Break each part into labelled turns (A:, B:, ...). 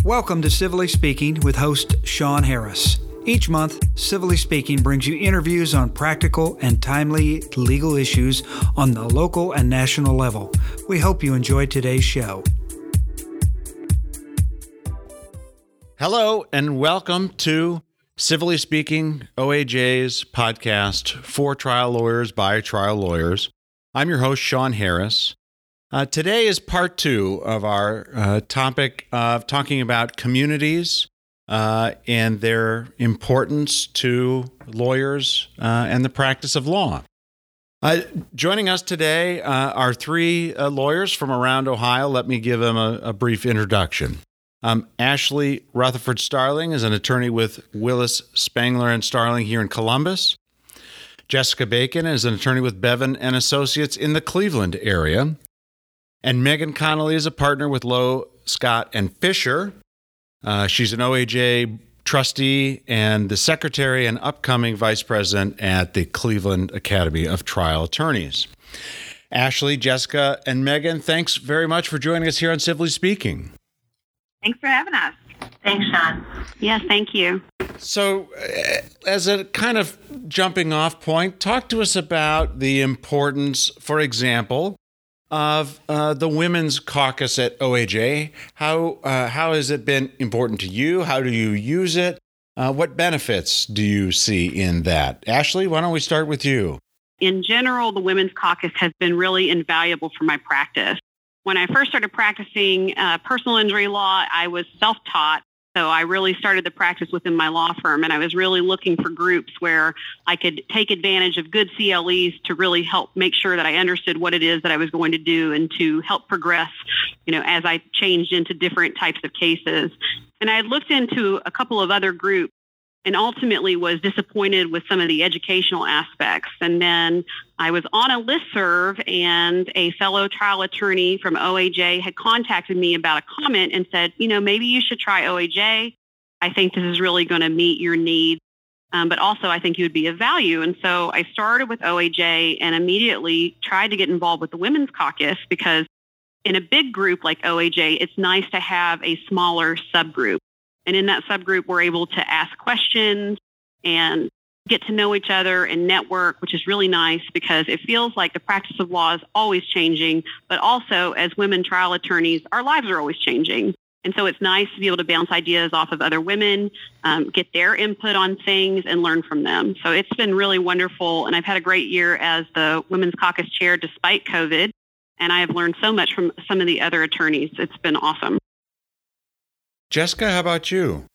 A: Welcome to Civilly Speaking with host Sean Harris. Each month, Civilly Speaking brings you interviews on practical and timely legal issues on the local and national level. We hope you enjoy today's show.
B: Hello, and welcome to Civilly Speaking, OAJ's podcast for trial lawyers by trial lawyers. I'm your host, Sean Harris. Today is part two of our topic of talking about communities and their importance to lawyers and the practice of law. Joining us today are three lawyers from around Ohio. Let me give them a brief introduction. Ashley Rutherford Starling is an attorney with Willis, Spangler & Starling here in Columbus. Jessica Bacon is an attorney with Bevan & Associates in the Cleveland area. And Megan Connolly is a partner with Lowe, Scott & Fisher. She's an OAJ trustee and the secretary and upcoming vice president at the Cleveland Academy of Trial Attorneys. Ashley, Jessica, and Megan, thanks very much for joining us here on Civilly Speaking.
C: Thanks for having us.
D: Thanks, Sean.
C: Yes, thank you.
B: So, as a kind of jumping off point, talk to us about the importance, for example, of the Women's Caucus at OAJ. How has it been important to you? How do you use it? What benefits do you see in that? Ashley, why don't we start with you?
C: In general, the Women's Caucus has been really invaluable for my practice. When I first started practicing personal injury law, I was self-taught. So I really started the practice within my law firm, and I was really looking for groups where I could take advantage of good CLEs to really help make sure that I understood what it is that I was going to do and to help progress, as I changed into different types of cases. And I had looked into a couple of other groups and ultimately was disappointed with some of the educational aspects. And then I was on a listserv, and a fellow trial attorney from OAJ had contacted me about a comment and said, maybe you should try OAJ. I think this is really going to meet your needs, but also I think you would be of value. And so I started with OAJ and immediately tried to get involved with the Women's Caucus, because in a big group like OAJ, it's nice to have a smaller subgroup. And in that subgroup, we're able to ask questions and get to know each other and network, which is really nice because it feels like the practice of law is always changing, but also as women trial attorneys, our lives are always changing. And so it's nice to be able to bounce ideas off of other women, get their input on things and learn from them. So it's been really wonderful. And I've had a great year as the Women's Caucus chair despite COVID. And I have learned so much from some of the other attorneys. It's been awesome.
B: Jessica, how about you?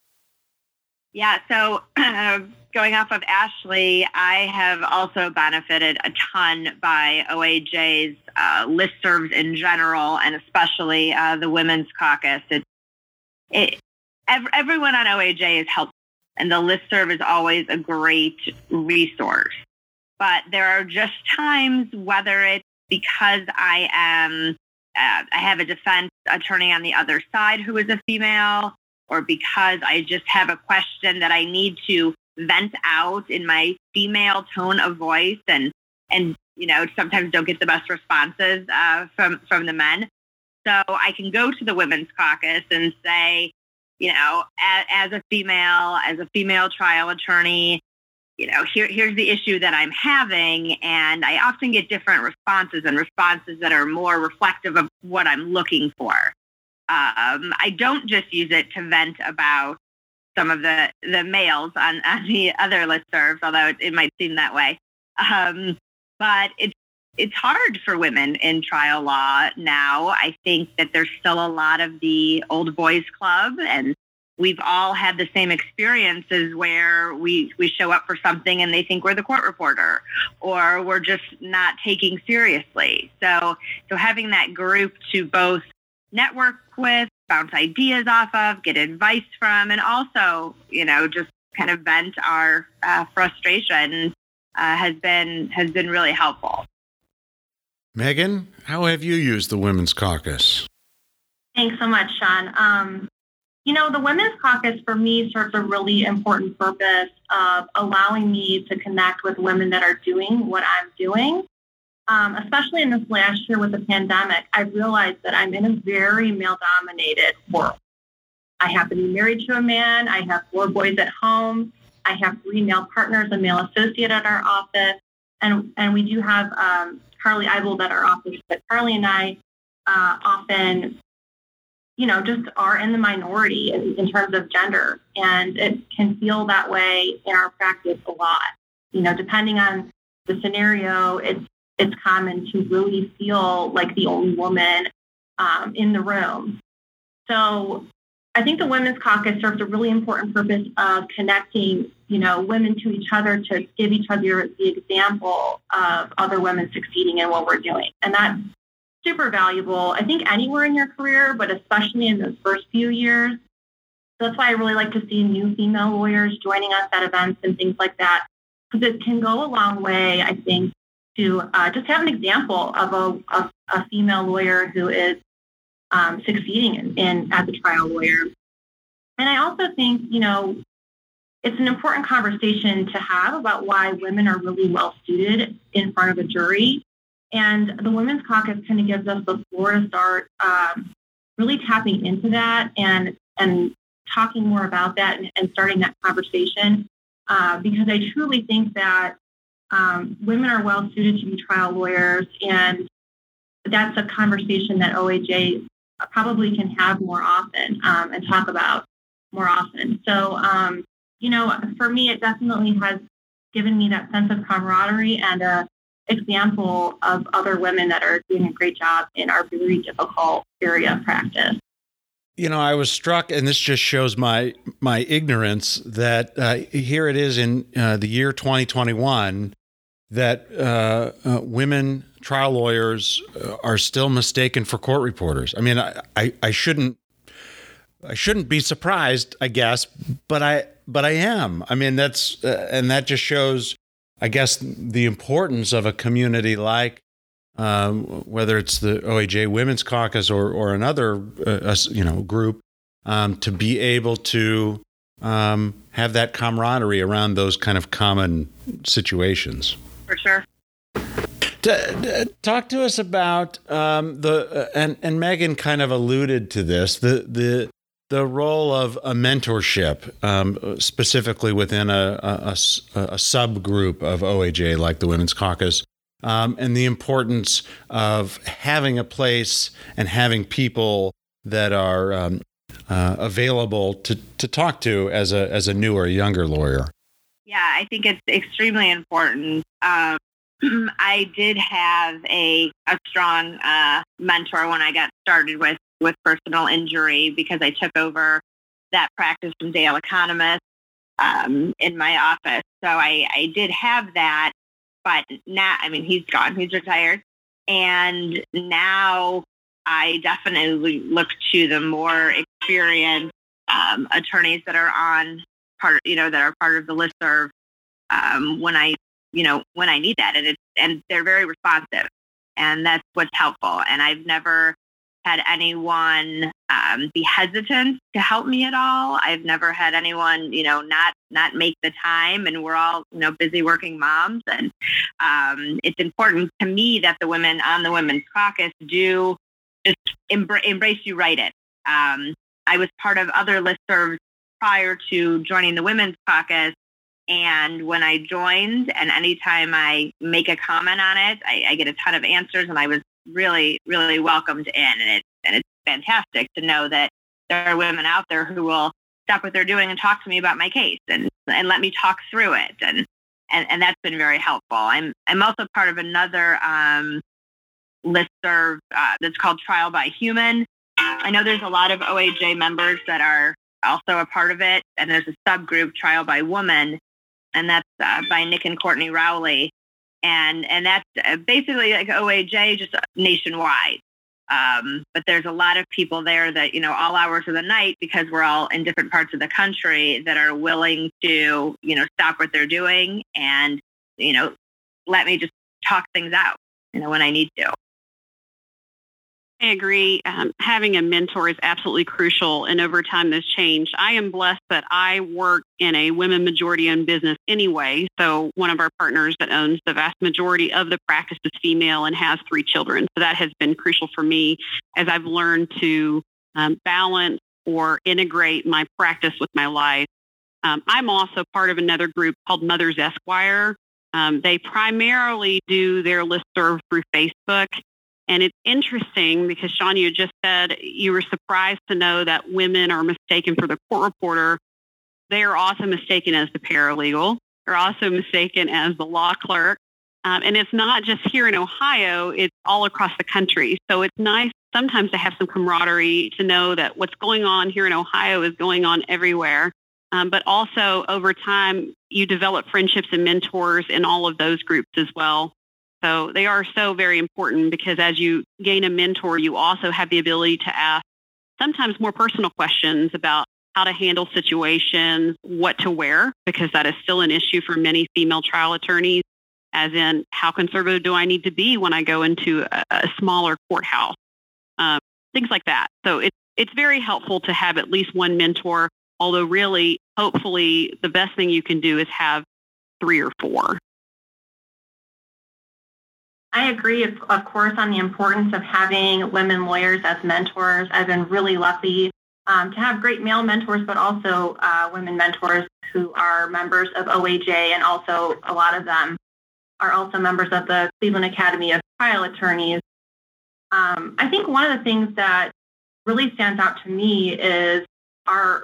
D: Yeah, so going off of Ashley, I have also benefited a ton by OAJ's listservs in general, and especially the Women's Caucus. Everyone on OAJ is helpful, and the listserv is always a great resource. But there are just times, whether it's because I have a defense attorney on the other side who is a female, or because I just have a question that I need to vent out in my female tone of voice and sometimes don't get the best responses from the men. So I can go to the Women's Caucus and say, as a female trial attorney, here's the issue that I'm having. And I often get different responses that are more reflective of what I'm looking for. I don't just use it to vent about some of the males on the other listservs, although it might seem that way. But it's hard for women in trial law now. I think that there's still a lot of the old boys club, and we've all had the same experiences where we show up for something and they think we're the court reporter, or we're just not taking seriously. So having that group to both network with, bounce ideas off of, get advice from, and also, just kind of vent our frustration has been really helpful.
B: Megan, how have you used the Women's Caucus?
E: Thanks so much, Sean. The Women's Caucus for me serves a really important purpose of allowing me to connect with women that are doing what I'm doing. Especially in this last year with the pandemic, I realized that I'm in a very male-dominated world. I happen to be married to a man. I have 4 boys at home. I have 3 male partners, a male associate at our office. And we do have Carly Eibold at our office. But Carly and I often, just are in the minority in terms of gender. And it can feel that way in our practice a lot. Depending on the scenario, it's common to really feel like the only woman in the room. So I think the Women's Caucus serves a really important purpose of connecting, women to each other, to give each other the example of other women succeeding in what we're doing. And that's super valuable, I think, anywhere in your career, but especially in those first few years. So that's why I really like to see new female lawyers joining us at events and things like that, because it can go a long way, I think, to just have an example of a female lawyer who is succeeding in as a trial lawyer. And I also think, it's an important conversation to have about why women are really well suited in front of a jury. And the Women's Caucus kind of gives us the floor to start really tapping into that and talking more about that and starting that conversation. Because I truly think that women are well suited to be trial lawyers, and that's a conversation that OAJ probably can have more often and talk about more often. So, for me, it definitely has given me that sense of camaraderie and a example of other women that are doing a great job in our very difficult area of practice.
B: I was struck, and this just shows my ignorance, that here it is in the year 2021 that women trial lawyers are still mistaken for court reporters. I mean, I shouldn't be surprised, I guess, but I am. I mean, that's and that just shows, I guess, the importance of a community like whether it's the OAJ Women's Caucus or another group, to be able to have that camaraderie around those kind of common situations.
D: For sure.
B: Talk to us about and Megan kind of alluded to this, the role of a mentorship, specifically within a subgroup of OAJ like the Women's Caucus, and the importance of having a place and having people that are available to talk to as a newer, younger lawyer.
D: Yeah, I think it's extremely important. I did have a strong mentor when I got started with personal injury, because I took over that practice from Dale Economist in my office. So I did have that, but now, he's gone, he's retired. And now I definitely look to the more experienced attorneys that are part of the listserv when I need that, and they're very responsive, and that's what's helpful. And I've never had anyone be hesitant to help me at all. I've never had anyone, not make the time, and we're all, busy working moms. And it's important to me that the women on the Women's Caucus do just embrace you write it. I was part of other listservs prior to joining the Women's Caucus. And when I joined, and anytime I make a comment on it, I get a ton of answers, and I was really, really welcomed in. And it's fantastic to know that there are women out there who will stop what they're doing and talk to me about my case and let me talk through it. And that's been very helpful. I'm also part of another listserv that's called Trial by Human. I know there's a lot of OAJ members that are also a part of it, and there's a subgroup, Trial by Woman, and that's by Nick and Courtney Rowley. And that's basically like OAJ, just nationwide. But there's a lot of people there that, all hours of the night, because we're all in different parts of the country, that are willing to, stop what they're doing and, let me just talk things out, when I need to.
C: I agree. Having a mentor is absolutely crucial, and over time that's changed. I am blessed that I work in a women majority-owned business anyway. So one of our partners that owns the vast majority of the practice is female and has 3 children. So that has been crucial for me as I've learned to balance or integrate my practice with my life. I'm also part of another group called Mothers Esquire. They primarily do their listserv through Facebook. And it's interesting because, Sean, you just said you were surprised to know that women are mistaken for the court reporter. They are also mistaken as the paralegal. They're also mistaken as the law clerk. And it's not just here in Ohio, it's all across the country. So it's nice sometimes to have some camaraderie, to know that what's going on here in Ohio is going on everywhere. But also over time, you develop friendships and mentors in all of those groups as well. So they are so very important, because as you gain a mentor, you also have the ability to ask sometimes more personal questions about how to handle situations, what to wear, because that is still an issue for many female trial attorneys, as in how conservative do I need to be when I go into a smaller courthouse, things like that. So it's very helpful to have at least one mentor, although really, hopefully, the best thing you can do is have 3 or 4.
E: I agree, of course, on the importance of having women lawyers as mentors. I've been really lucky to have great male mentors, but also women mentors who are members of OAJ, and also a lot of them are also members of the Cleveland Academy of Trial Attorneys. I think one of the things that really stands out to me is our,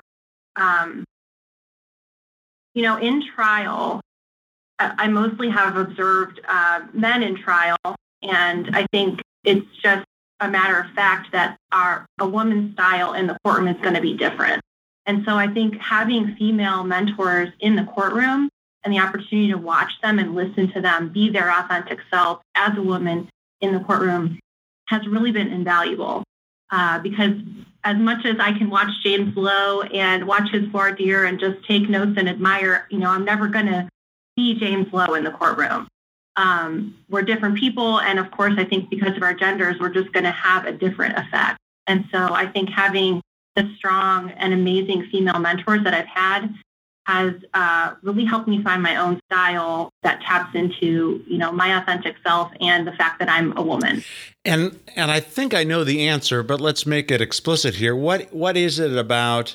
E: in trial, I mostly have observed men in trial, and I think it's just a matter of fact that a woman's style in the courtroom is going to be different. And so I think having female mentors in the courtroom and the opportunity to watch them and listen to them be their authentic self as a woman in the courtroom has really been invaluable. Because as much as I can watch James Lowe and watch his voir dire and just take notes and admire, I'm never going to be James Lowe in the courtroom. We're different people. And of course, I think because of our genders, we're just going to have a different effect. And so I think having the strong and amazing female mentors that I've had has really helped me find my own style that taps into, my authentic self and the fact that I'm a woman.
B: And I think I know the answer, but let's make it explicit here. What is it about,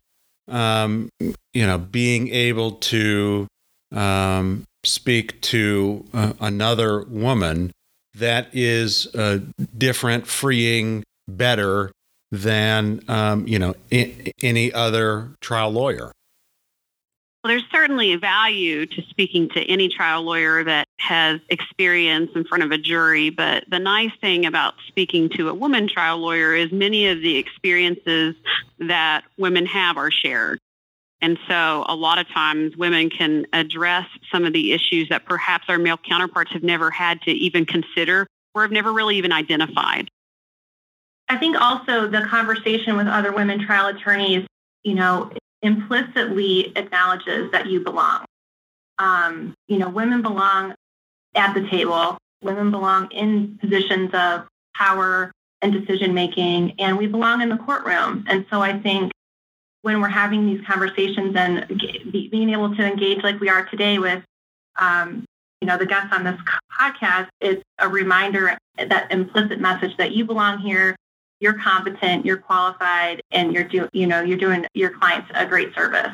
B: being able to speak to another woman that is different, freeing, better than any other trial lawyer?
C: Well, there's certainly a value to speaking to any trial lawyer that has experience in front of a jury. But the nice thing about speaking to a woman trial lawyer is many of the experiences that women have are shared. And so a lot of times women can address some of the issues that perhaps our male counterparts have never had to even consider or have never really even identified.
E: I think also the conversation with other women trial attorneys, implicitly acknowledges that you belong. Women belong at the table. Women belong in positions of power and decision-making, and we belong in the courtroom. And so I think when we're having these conversations and being able to engage like we are today with, the guests on this podcast, it's a reminder, that implicit message that you belong here, you're competent, you're qualified, and you're doing your clients a great service.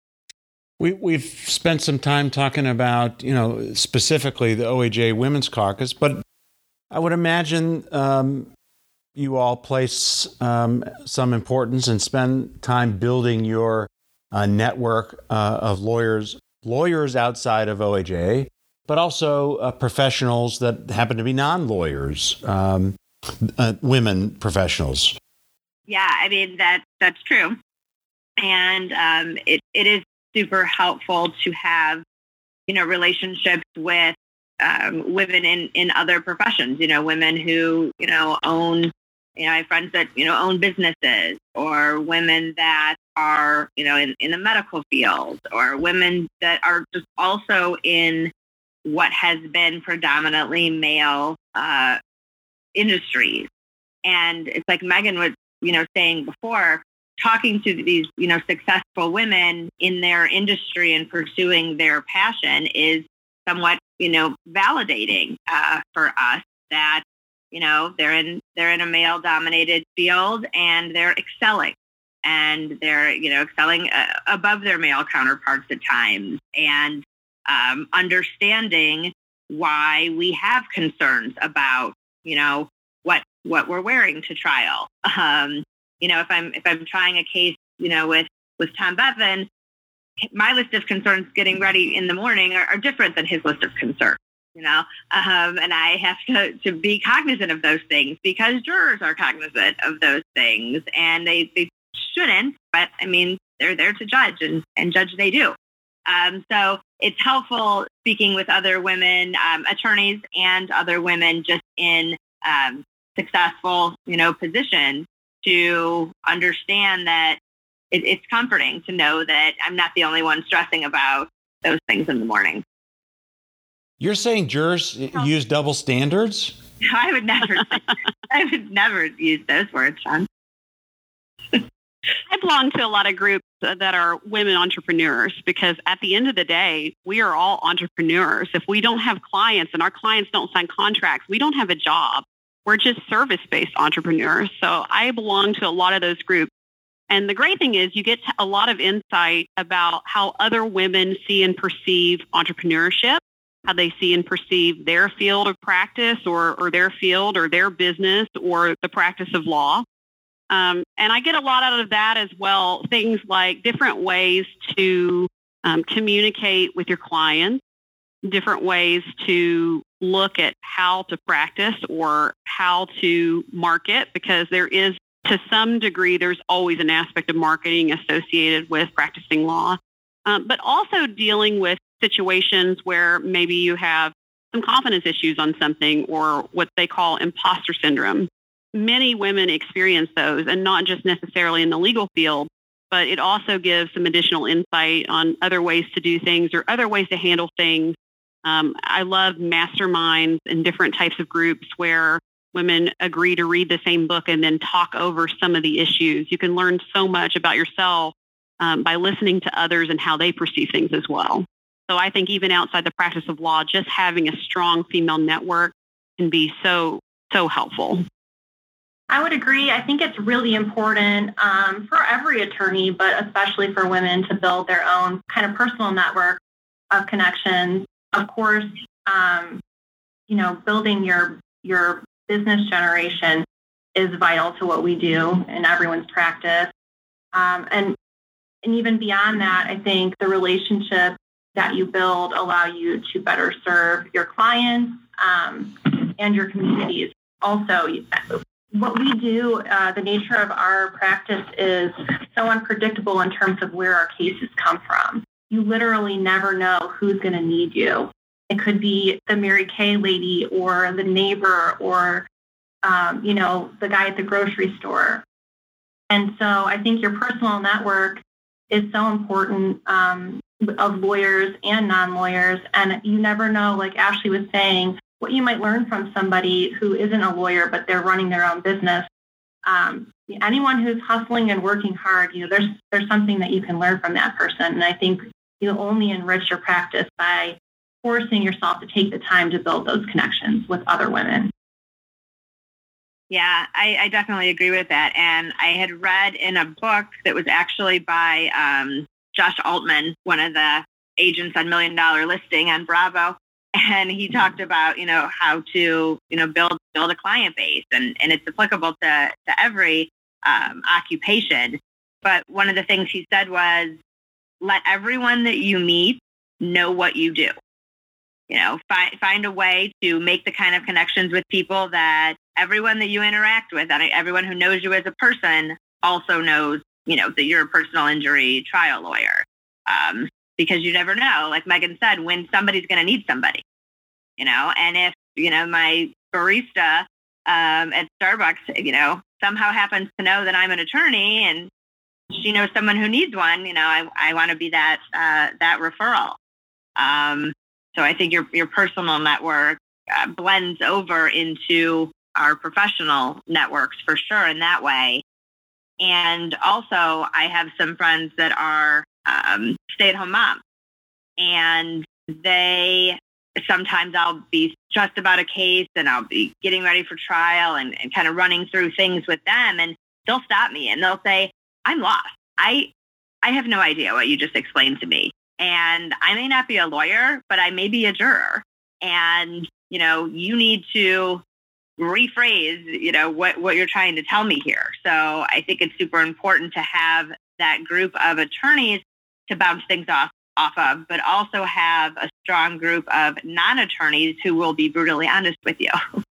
B: We've spent some time talking about, specifically the OAJ Women's Caucus, but I would imagine you all place some importance and spend time building your network of lawyers outside of OAJ, but also professionals that happen to be non-lawyers, women professionals.
D: Yeah, I mean, that's true. And it is super helpful to have, relationships with women in other professions, women who, own, I have friends that, own businesses, or women that are, in the medical field, or women that are just also in what has been predominantly male industries. And it's like Megan was, saying before, talking to these, successful women in their industry and pursuing their passion is somewhat, validating for us that, they're in a male-dominated field and they're excelling. and they're, excelling above their male counterparts at times, and understanding why we have concerns about, what we're wearing to trial. If I'm trying a case, with Tom Bevan, my list of concerns getting ready in the morning are different than his list of concerns, and I have to be cognizant of those things because jurors are cognizant of those things, and they shouldn't, but I mean, they're there to judge, and judge they do. So it's helpful speaking with other women attorneys and other women just in successful, positions to understand that it's comforting to know that I'm not the only one stressing about those things in the morning.
B: You're saying jurors use double standards?
D: I would never use those words, Sean.
C: I belong to a lot of groups that are women entrepreneurs because at the end of the day, we are all entrepreneurs. If we don't have clients and our clients don't sign contracts, we don't have a job. We're just service-based entrepreneurs. So I belong to a lot of those groups. And the great thing is you get a lot of insight about how other women see and perceive entrepreneurship, how they see and perceive their field of practice or their field or their business or the practice of law. And I get a lot out of that as well. Things like different ways to communicate with your clients, different ways to look at how to practice or how to market, because there is, to some degree, there's always an aspect of marketing associated with practicing law, but also dealing with situations where maybe you have some confidence issues on something or what they call imposter syndrome. Many women experience those, and not just necessarily in the legal field, but it also gives some additional insight on other ways to do things or other ways to handle things. I love masterminds and different types of groups where women agree to read the same book and then talk over some of the issues. You can learn so much about yourself by listening to others and how they perceive things as well. So I think even outside the practice of law, just having a strong female network can be so, so helpful.
E: I would agree. I think it's really important for every attorney, but especially for women, to build their own kind of personal network of connections. Of course, building your business generation is vital to what we do in everyone's practice. And even beyond that, I think the relationships that you build allow you to better serve your clients and your communities. Also, what we do, the nature of our practice is so unpredictable in terms of where our cases come from. You literally never know who's going to need you. It could be the Mary Kay lady or the neighbor or, the guy at the grocery store. And so I think your personal network is so important of lawyers and non-lawyers. And you never know, like Ashley was saying, what you might learn from somebody who isn't a lawyer, but they're running their own business. Anyone who's hustling and working hard, there's something that you can learn from that person. And I think you only enrich your practice by forcing yourself to take the time to build those connections with other women.
D: Yeah, I definitely agree with that. And I had read in a book that was actually by Josh Altman, one of the agents on $1 Million Listing on Bravo. And he talked about, how to, build a client base. And it's applicable to every occupation. But one of the things he said was, let everyone that you meet know what you do. Find a way to make the kind of connections with people that everyone that you interact with, and everyone who knows you as a person also knows, that you're a personal injury trial lawyer. Because you never know, like Megan said, when somebody's going to need somebody, and if, my barista at Starbucks, somehow happens to know that I'm an attorney and she knows someone who needs one, I want to be that referral. So I think your personal network blends over into our professional networks for sure in that way. And also I have some friends that are stay-at-home moms, and sometimes I'll be stressed about a case and I'll be getting ready for trial and kind of running through things with them, and they'll stop me and they'll say, I'm lost. I have no idea what you just explained to me. And I may not be a lawyer, but I may be a juror. And, you need to rephrase, what you're trying to tell me here. So I think it's super important to have that group of attorneys to bounce things off of, but also have a strong group of non-attorneys who will be brutally honest with you.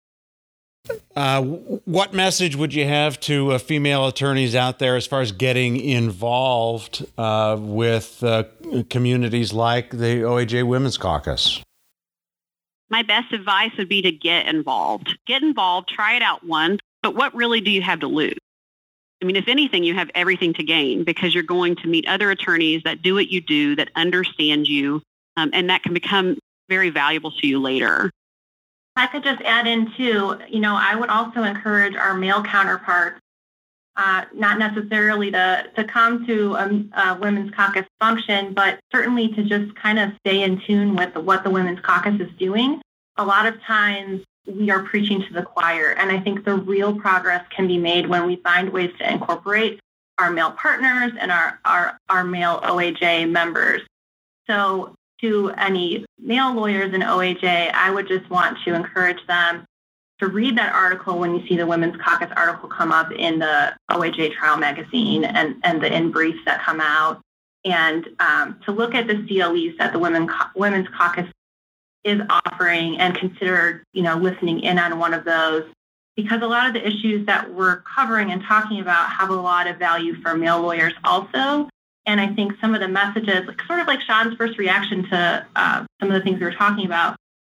B: What message would you have to female attorneys out there as far as getting involved with communities like the OAJ Women's Caucus?
C: My best advice would be to get involved. Get involved, try it out once, but what really do you have to lose? I mean, if anything, you have everything to gain because you're going to meet other attorneys that do what you do, that understand you, and that can become very valuable to you later.
E: I could just add in too, I would also encourage our male counterparts, not necessarily to come to a Women's Caucus function, but certainly to just kind of stay in tune with what the Women's Caucus is doing. A lot of times we are preaching to the choir, and I think the real progress can be made when we find ways to incorporate our male partners and our male OAJ members. So to any male lawyers in OAJ, I would just want to encourage them to read that article when you see the Women's Caucus article come up in the OAJ Trial Magazine and the in-briefs that come out, and to look at the CLEs that the Women's Caucus is offering and consider, listening in on one of those, because a lot of the issues that we're covering and talking about have a lot of value for male lawyers also. And I think some of the messages, sort of like Sean's first reaction to some of the things we were talking about,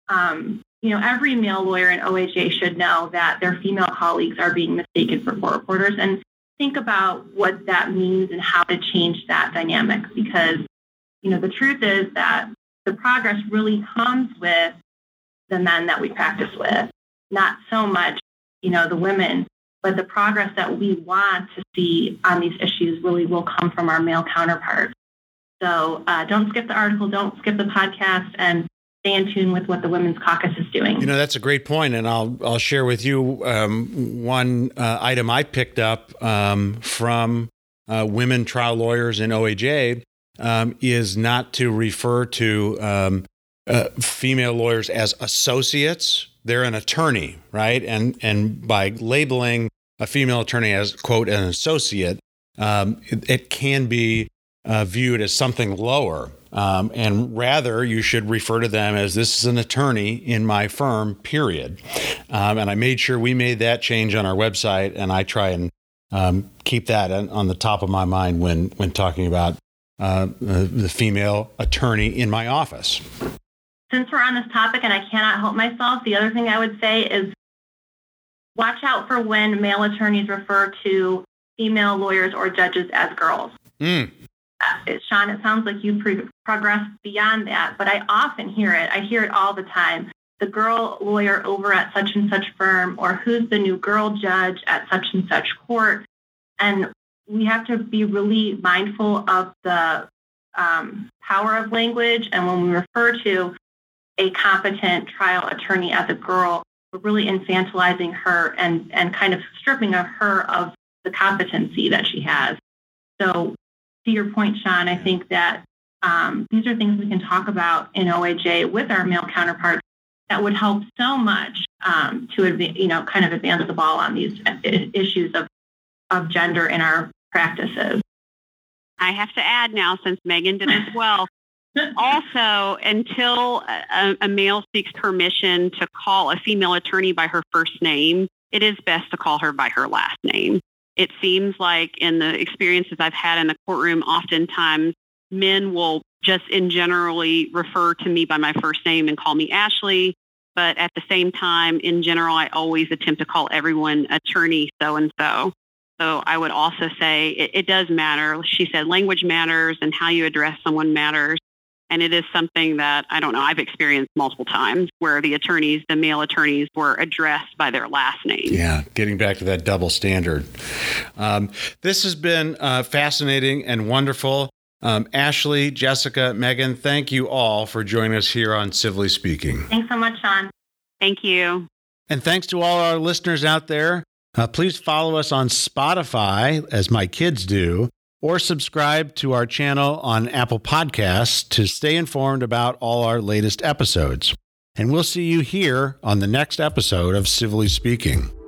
E: every male lawyer in OAJ should know that their female colleagues are being mistaken for court reporters, and think about what that means and how to change that dynamic. Because, the truth is that the progress really comes with the men that we practice with, not so much, the women, but the progress that we want to see on these issues really will come from our male counterparts. So don't skip the article, don't skip the podcast, and stay in tune with what the Women's Caucus is doing.
B: That's a great point, and I'll share with you one item I picked up from women trial lawyers in OAJ is not to refer to female lawyers as associates. They're an attorney, right? And by labeling a female attorney as, quote, an associate, it can be viewed as something lower. And rather, you should refer to them as, this is an attorney in my firm, period. And I made sure we made that change on our website, and I try and keep that on the top of my mind when talking about the female attorney in my office.
E: Since we're on this topic and I cannot help myself, the other thing I would say is watch out for when male attorneys refer to female lawyers or judges as girls. Sean, it sounds like you've progressed beyond that, but I often hear it. I hear it all the time. The girl lawyer over at such and such firm, or who's the new girl judge at such and such court. And we have to be really mindful of the power of language. And when we refer to a competent trial attorney as a girl, we're really infantilizing her and kind of stripping of her of the competency that she has. So to your point, Sean, I think that these are things we can talk about in OAJ with our male counterparts that would help so much to kind of advance the ball on these issues of gender in our practices.
C: I have to add now, since Megan did as well, also, until a male seeks permission to call a female attorney by her first name, it is best to call her by her last name. It seems like in the experiences I've had in the courtroom, oftentimes men will just in generally refer to me by my first name and call me Ashley. But at the same time, in general, I always attempt to call everyone attorney so-and-so. So I would also say it does matter. She said language matters and how you address someone matters. And it is something that, I don't know, I've experienced multiple times where the male attorneys were addressed by their last name.
B: Yeah, getting back to that double standard. This has been fascinating and wonderful. Ashley, Jessica, Megan, thank you all for joining us here on Civilly Speaking.
E: Thanks so much, Sean.
C: Thank you.
B: And thanks to all our listeners out there. Please follow us on Spotify, as my kids do, or subscribe to our channel on Apple Podcasts to stay informed about all our latest episodes. And we'll see you here on the next episode of Civilly Speaking.